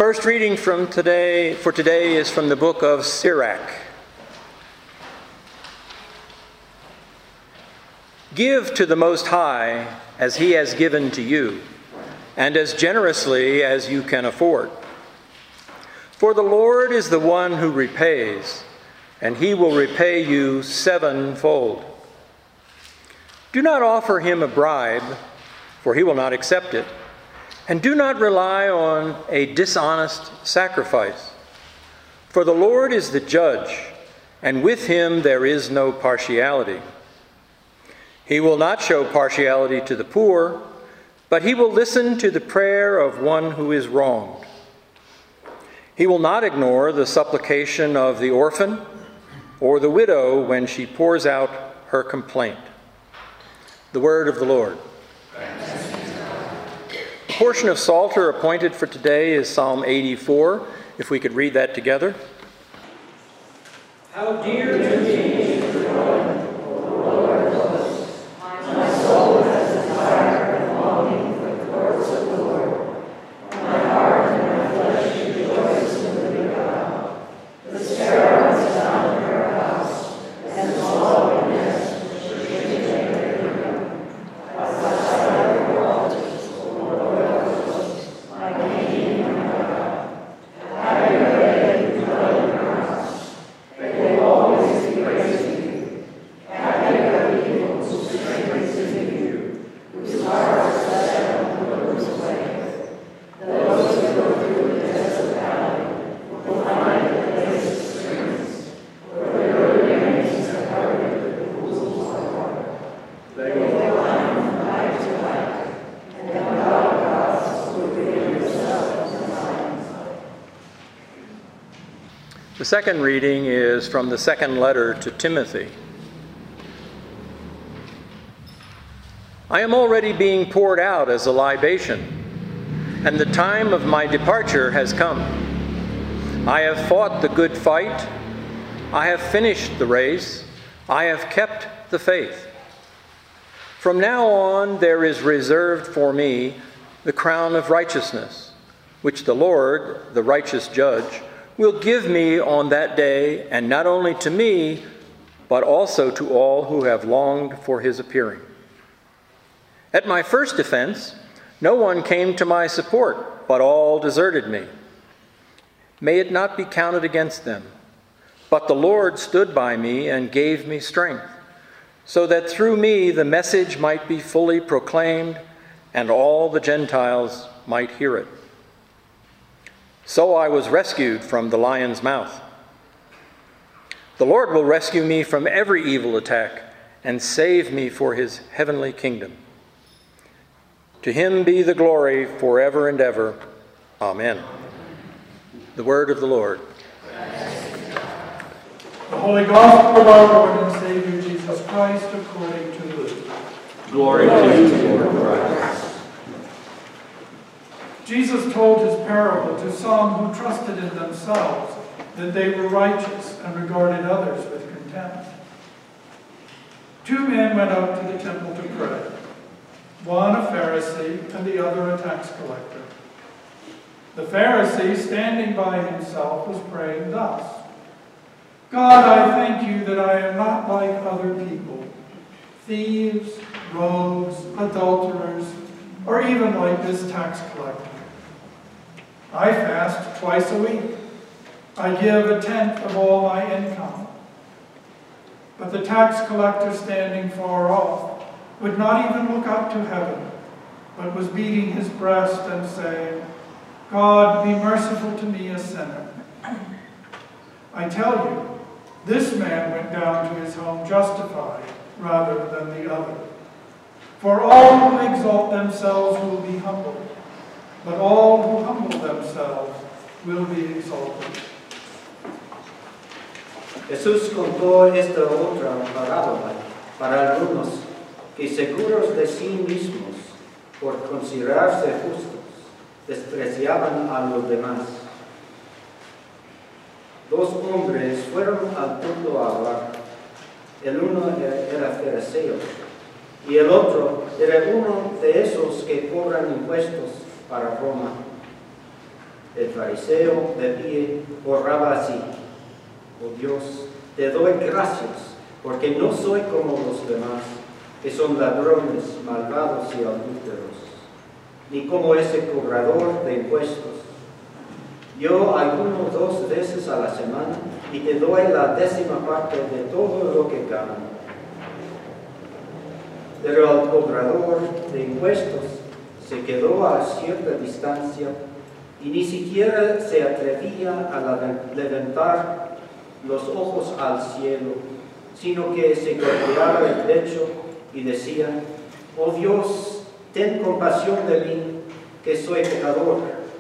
first reading for today is from the book of Sirach. Give to the Most High as he has given to you, and as generously as you can afford. For the Lord is the one who repays, and he will repay you sevenfold. Do not offer him a bribe, for he will not accept it. And do not rely on a dishonest sacrifice. For the Lord is the judge, and with him there is no partiality. He will not show partiality to the poor, but he will listen to the prayer of one who is wronged. He will not ignore the supplication of the orphan or the widow when she pours out her complaint. The word of the Lord. The portion of Psalter appointed for today is Psalm 84. If we could read that together. How dear to me is the Lord, O Lord of hosts. My soul has desired and longing for the courts of the Lord. My heart and my flesh rejoice in the living God. The sparrow has found her house, and the swallow a nest which she can make her kingdom. Outside of your altars, O Lord of hosts, my King and my God. Have your way who dwell in your house. They will always be praising you. Happy are the people whose strength is in you, whose hearts are set on the Lord's ways. Those who go through the desert valley will find a place of springs, where their remains are covered with pools of water. They will climb from height to height, and the gods will reveal themselves in Zion's light. The second reading is from the second letter to Timothy. I am already being poured out as a libation, and the time of my departure has come. I have fought the good fight. I have finished the race. I have kept the faith. From now on there is reserved for me the crown of righteousness, which the Lord, the righteous judge, will give me on that day, and not only to me, but also to all who have longed for his appearing. At my first defense, no one came to my support, but all deserted me. May it not be counted against them. But the Lord stood by me and gave me strength, so that through me the message might be fully proclaimed, and all the Gentiles might hear it. So I was rescued from the lion's mouth. The Lord will rescue me from every evil attack and save me for his heavenly kingdom. To him be the glory forever and ever. Amen. The word of the Lord. The Holy Gospel of our Lord and Savior Jesus Christ according to Luke. Glory to you, Lord Christ. Jesus told his parable to some who trusted in themselves that they were righteous and regarded others with contempt. Two men went up to the temple to pray, one a Pharisee and the other a tax collector. The Pharisee, standing by himself, was praying thus: God, I thank you that I am not like other people, thieves, rogues, adulterers, or even like this tax collector. I fast twice a week. I give a tenth of all my income. But the tax collector, standing far off, would not even look up to heaven, but was beating his breast and saying, God, be merciful to me, a sinner. I tell you, this man went down to his home justified rather than the other. For all who exalt themselves will be humbled, but all who humble themselves will be exalted. Jesús contó esta otra parábola para algunos que, seguros de sí mismos por considerarse justos, despreciaban a los demás. Dos hombres fueron al templo a orar. El uno era fariseo y el otro era uno de esos que cobran impuestos para Roma. El fariseo de pie oraba así: oh Dios, te doy gracias, porque no soy como los demás, que son ladrones, malvados y adúlteros, ni como ese cobrador de impuestos. Yo ayuno 2 veces a la semana y te doy la 10ª parte de todo lo que gano. Pero el cobrador de impuestos se quedó a cierta distancia y ni siquiera se atrevía a levantar los ojos al cielo, sino que se golpeaba el pecho y decía: oh Dios, ten compasión de mí, que soy pecador.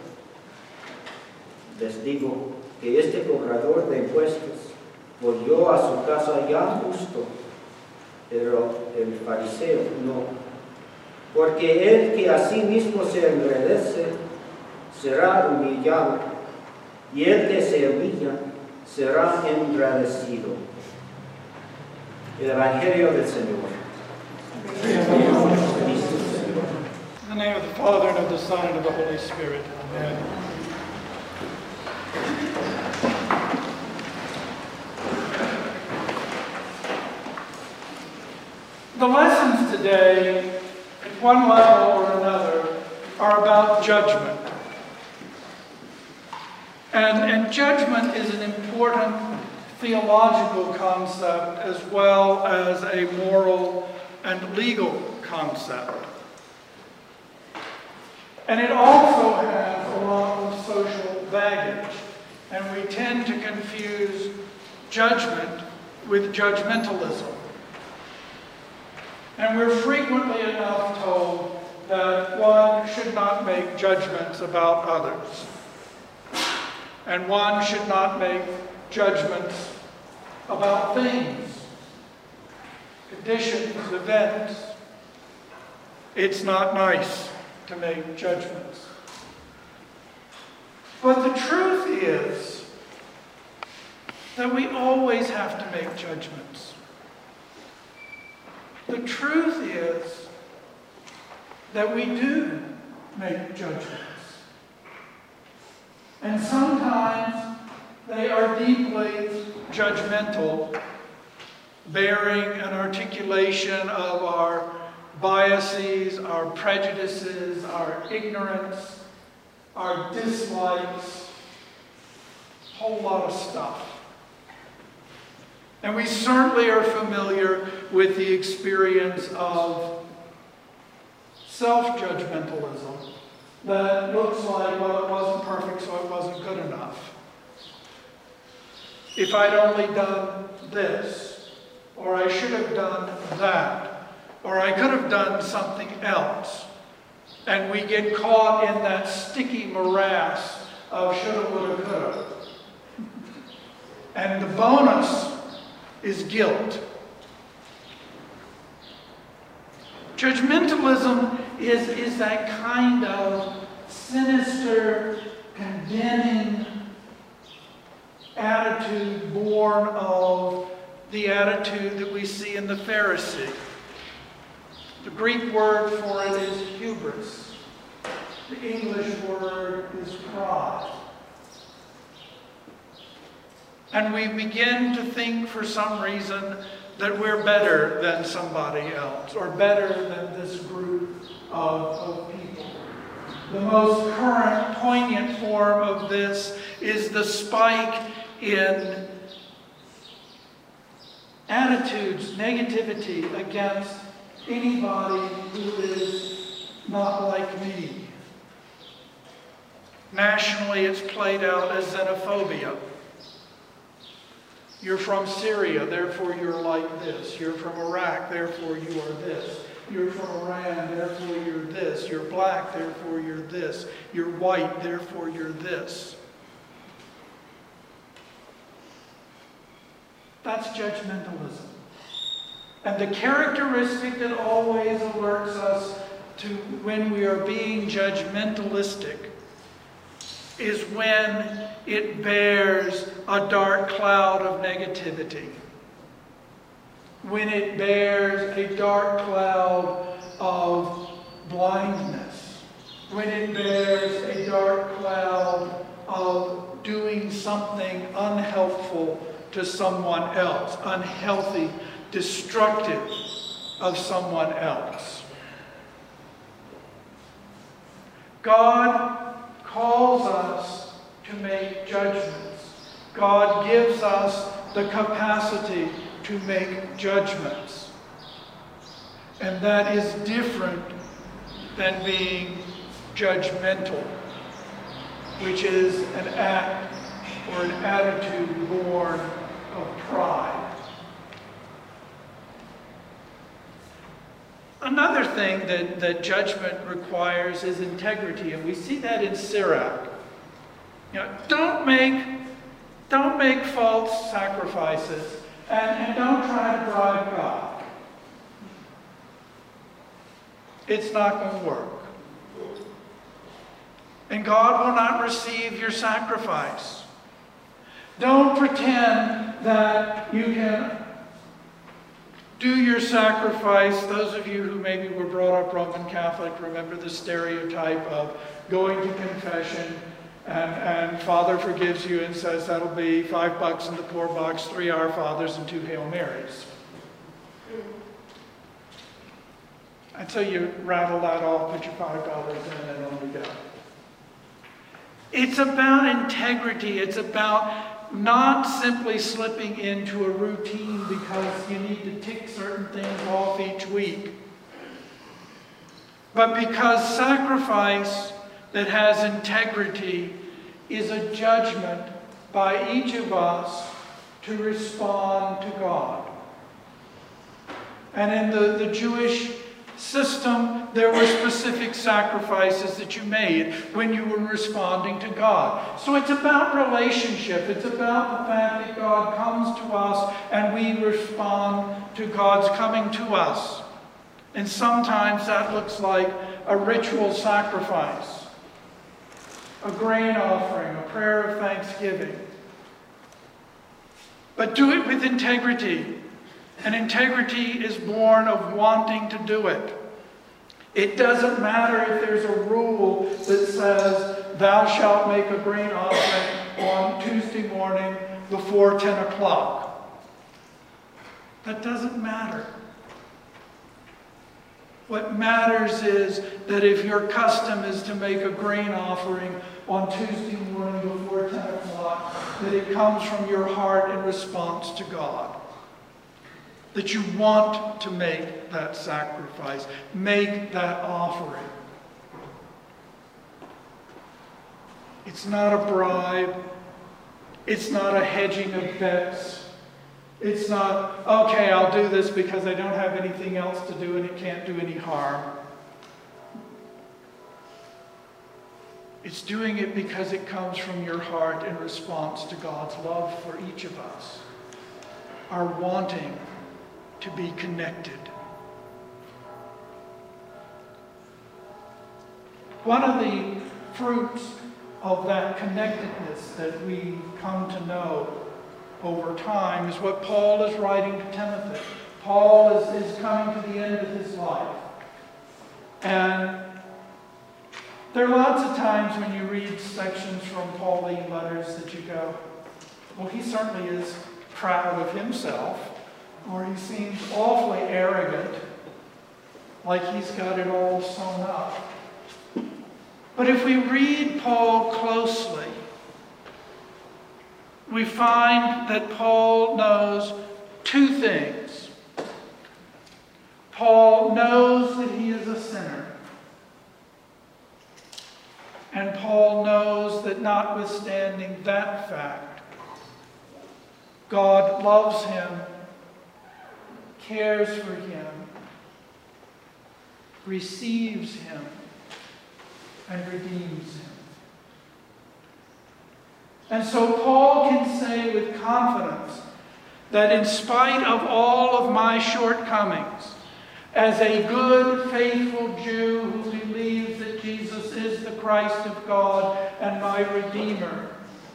Les digo que este cobrador de impuestos volvió a su casa ya justo, pero el fariseo no, porque el que a sí mismo se engrandece será humillado, y el que se humilla será engrandecido. El Evangelio del Señor. In the name of the Father, and of the Son, and of the Holy Spirit. Amen. The lessons today, at one level or another, are about judgment. And judgment is an important theological concept as well as a moral and legal concept. And it also has a lot of social baggage. And we tend to confuse judgment with judgmentalism. And we're frequently enough told that one should not make judgments about others. And one should not make judgments about things, conditions, events. It's not nice to make judgments. But the truth is that we always have to make judgments. The truth is that we do make judgments. And sometimes they are deeply judgmental, bearing an articulation of our biases, our prejudices, our ignorance, our dislikes, a whole lot of stuff. And we certainly are familiar with the experience of self-judgmentalism that looks like, well, it wasn't perfect, so it wasn't good enough. If I'd only done this, or I should have done that, or I could have done something else. And we get caught in that sticky morass of shoulda, woulda, coulda. And the bonus is guilt. Judgmentalism is that kind of sinister, condemning attitude born of the attitude that we see in the Pharisee. The Greek word for it is hubris. The English word is pride. And we begin to think for some reason that we're better than somebody else, or better than this group of people. The most current, poignant form of this is the spike in attitudes, negativity against anybody who is not like me. Nationally, it's played out as xenophobia. You're from Syria, therefore you're like this. You're from Iraq, therefore you are this. You're from Iran, therefore you're this. You're black, therefore you're this. You're white, therefore you're this. That's judgmentalism. And the characteristic that always alerts us to when we are being judgmentalistic is when it bears a dark cloud of negativity. When it bears a dark cloud of blindness. When it bears a dark cloud harmful to someone else, unhealthy, destructive of someone else. God calls us to make judgments. God gives us the capacity to make judgments. And that is different than being judgmental, which is an act or an attitude born of pride. Another thing that judgment requires is integrity, and we see that in Sirach. You know, don't make false sacrifices, and don't try to bribe God. It's not going to work. And God will not receive your sacrifice. Don't pretend that you can do your sacrifice. Those of you who maybe were brought up Roman Catholic remember the stereotype of going to confession and Father forgives you and says that'll be $5 in the poor box, 3 Our Fathers, and 2 Hail Marys. And so you rattle that off, put your $5 in, and on you go. It's about integrity. It's about not simply slipping into a routine because you need to tick certain things off each week, but because sacrifice that has integrity is a judgment by each of us to respond to God. And in the Jewish system, there were specific sacrifices that you made when you were responding to God. So it's about relationship. It's about the fact that God comes to us and we respond to God's coming to us. And sometimes that looks like a ritual sacrifice, a grain offering, a prayer of thanksgiving. But do it with integrity. And integrity is born of wanting to do it. It doesn't matter if there's a rule that says, thou shalt make a grain offering on Tuesday morning before 10 o'clock. That doesn't matter. What matters is that if your custom is to make a grain offering on Tuesday morning before 10 o'clock, that it comes from your heart in response to God. That you want to make that sacrifice, make that offering. It's not a bribe. It's not a hedging of bets. It's not, okay, I'll do this because I don't have anything else to do and it can't do any harm. It's doing it because it comes from your heart in response to God's love for each of us. Our wanting to be connected. One of the fruits of that connectedness that we come to know over time is what Paul is writing to Timothy. Paul is coming to the end of his life. And there are lots of times when you read sections from Pauline letters that you go, well, he certainly is proud of himself. Or he seems awfully arrogant, like he's got it all sewn up. But if we read Paul closely, we find that Paul knows two things. Paul knows that he is a sinner. And Paul knows that notwithstanding that fact, God loves him, cares for him, receives him, and redeems him. And so Paul can say with confidence that in spite of all of my shortcomings, as a good, faithful Jew who believes that Jesus is the Christ of God and my Redeemer,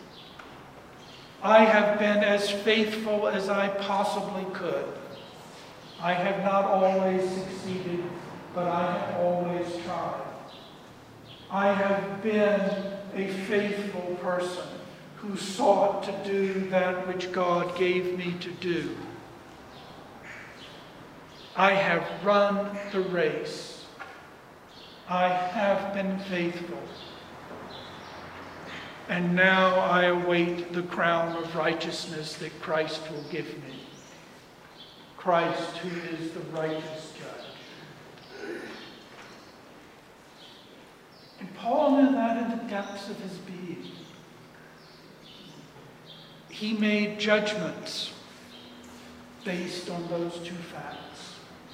I have been as faithful as I possibly could. I have not always succeeded, but I have always tried. I have been a faithful person who sought to do that which God gave me to do. I have run the race. I have been faithful. And now I await the crown of righteousness that Christ will give me. Christ, who is the righteous judge. And Paul knew that in the depths of his being. He made judgments based on those two facts.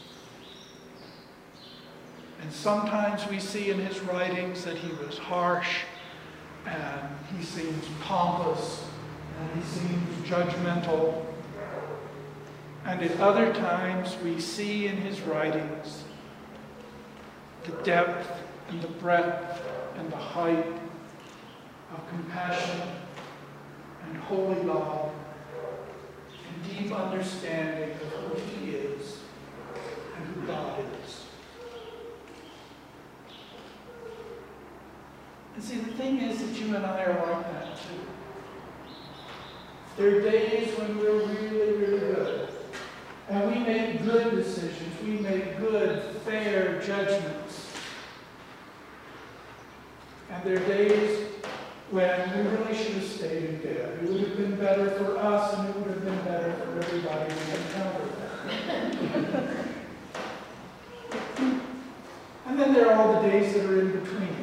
And sometimes we see in his writings that he was harsh, and he seems pompous, and he seems judgmental. And at other times we see in his writings the depth and the breadth and the height of compassion and holy love and deep understanding of who he is and who God is. And see, the thing is that you and I are like that too. There are days when we're really, really good. And we make good decisions. We make good, fair judgments. And there are days when we really should have stayed in bed. It would have been better for us, and it would have been better for everybody we encountered. And then there are all the days that are in between.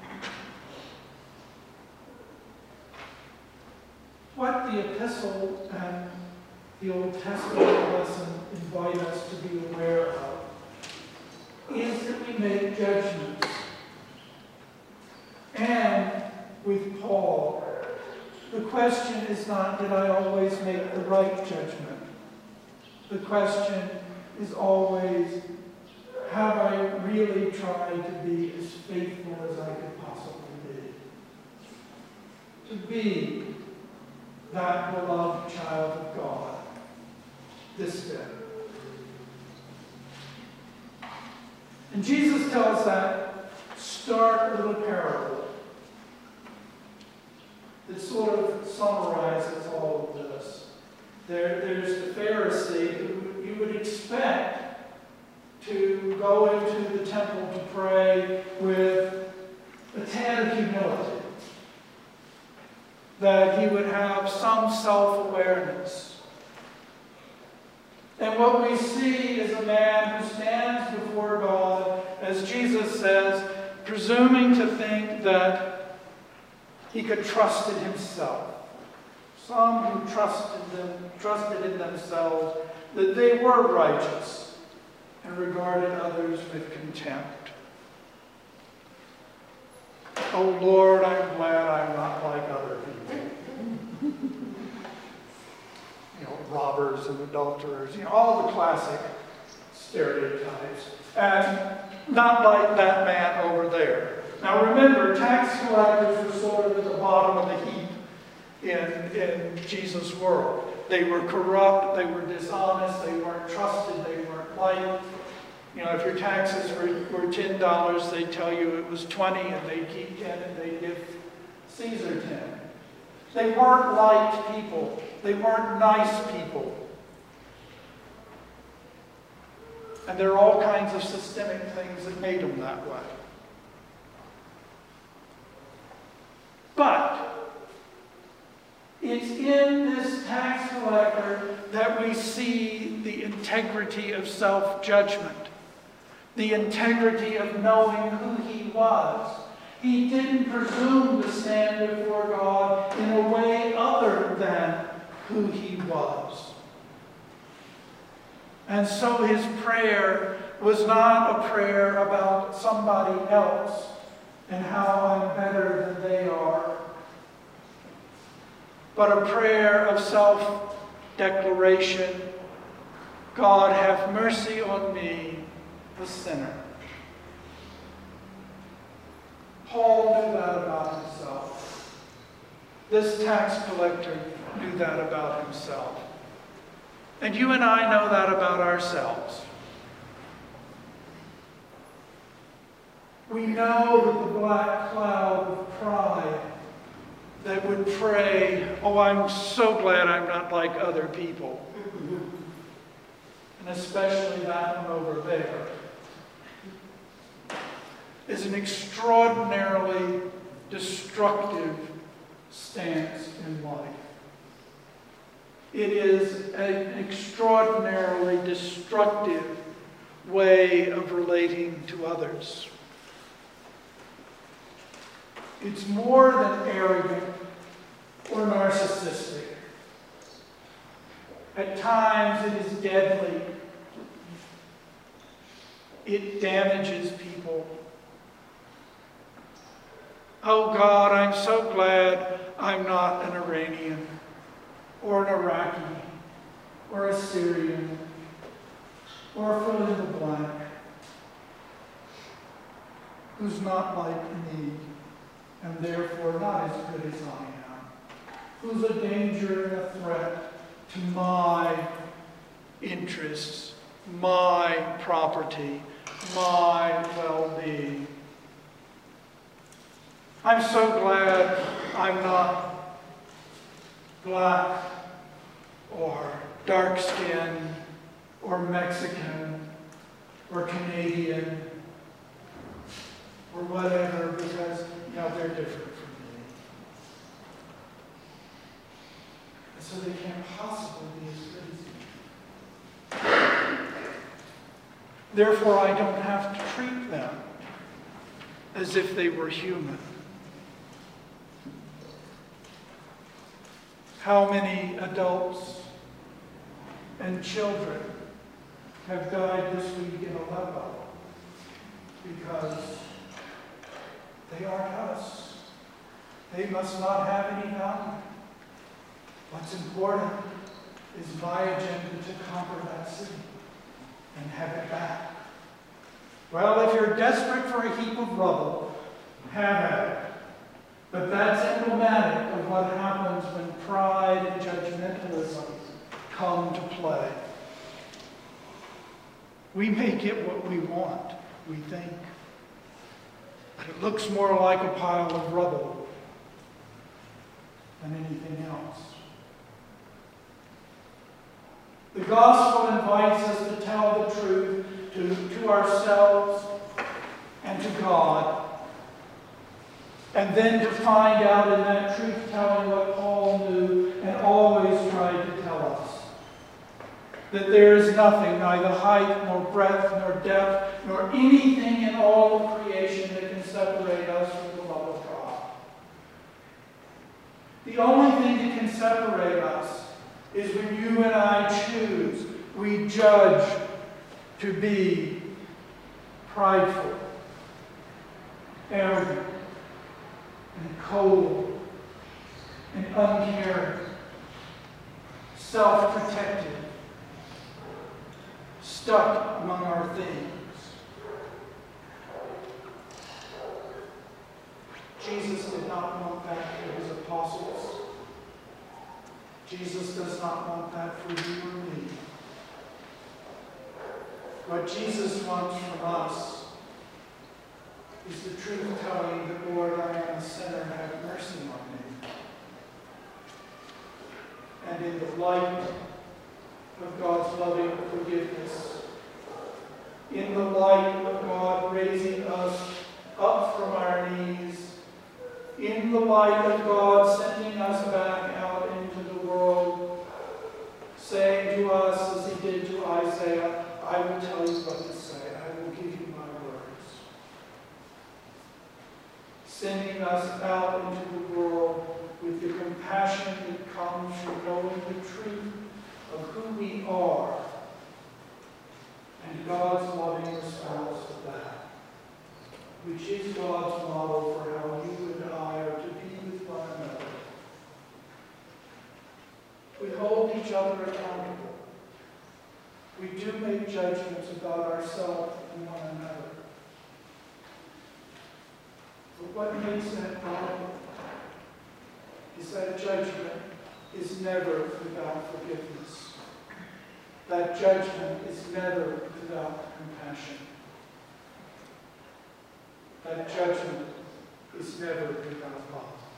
What the epistle and the Old Testament lesson invite us to be aware of is that we make judgments. And with Paul, the question is not, did I always make the right judgment? The question is always, have I really tried to be as faithful as I could possibly be? To be that beloved child of God this day. And Jesus tells that stark little parable that sort of summarizes all of this. There's the Pharisee who you would expect to go into the temple to pray with a tad of humility, that he would have some self-awareness. And what we see is a man who stands before God, as Jesus says, presuming to think that he could trust in himself. Some who trusted in themselves that they were righteous and regarded others with contempt. Oh Lord, I'm glad I'm not like other people. Robbers and adulterers, all the classic stereotypes. And not like that man over there. Now remember, tax collectors were sort of at the bottom of the heap in Jesus' world. They were corrupt, they were dishonest, they weren't trusted, they weren't liked. If your taxes were $10, they'd tell you it was 20, and they'd keep 10, and they'd give Caesar 10. They weren't liked people. They weren't nice people. And there are all kinds of systemic things that made them that way. But it's in this tax collector that we see the integrity of self-judgment, the integrity of knowing who he was. He didn't presume to stand before God in a way other than who he was. And so his prayer was not a prayer about somebody else and how I'm better than they are, but a prayer of self-declaration. God, have mercy on me, the sinner. Paul knew that about himself. This tax collector knew that about himself. And you and I know that about ourselves. We know that the black cloud of pride that would pray, "Oh, I'm so glad I'm not like other people." And especially that one over there, is an extraordinarily destructive stance in life. It is an extraordinarily destructive way of relating to others. It's more than arrogant or narcissistic. At times it is deadly. It damages people. Oh God, I'm so glad I'm not an Iranian or an Iraqi or a Syrian or fill in the blank who's not like me and therefore not as good as I am, who's a danger and a threat to my interests, my property, my well-being. I'm so glad I'm not black or dark-skinned or Mexican or Canadian or whatever, because they're different from me. And so they can't possibly be as good as me. Therefore, I don't have to treat them as if they were human. How many adults and children have died this week in Aleppo because they aren't us? They must not have any value. What's important is my agenda to conquer that city and have it back. Well, if you're desperate for a heap of rubble, have at it. But that's emblematic of what happens when pride and judgmentalism come to play. We may get what we want, we think, but it looks more like a pile of rubble than anything else. The gospel invites us to tell the truth to ourselves and to God, and then to find out in that truth-telling what Paul knew and always tried to tell us. That there is nothing, neither height, nor breadth, nor depth, nor anything in all of creation that can separate us from the love of God. The only thing that can separate us is when you and I choose, we judge to be prideful, arrogant, and cold, and uncaring, self-protected, stuck among our things. Jesus did not want that for his apostles. Jesus does not want that for you or me. What Jesus wants from us is the truth telling that, Lord, I am a sinner, have mercy on me. And in the light of God's loving forgiveness, in the light of God raising us up from our knees, in the light of God sending us back out into the world, saying to us as he did to Isaiah, I will tell you what to say. I will give you my words. Sending us out into the world with the compassion that comes from knowing the truth of who we are and God's loving response to that, which is God's model for how you and I are to be with one another. We hold each other accountable. We do make judgments about ourselves and one another. But what makes that problem is that judgment is never without forgiveness. That judgment is never without compassion. That judgment is never without love.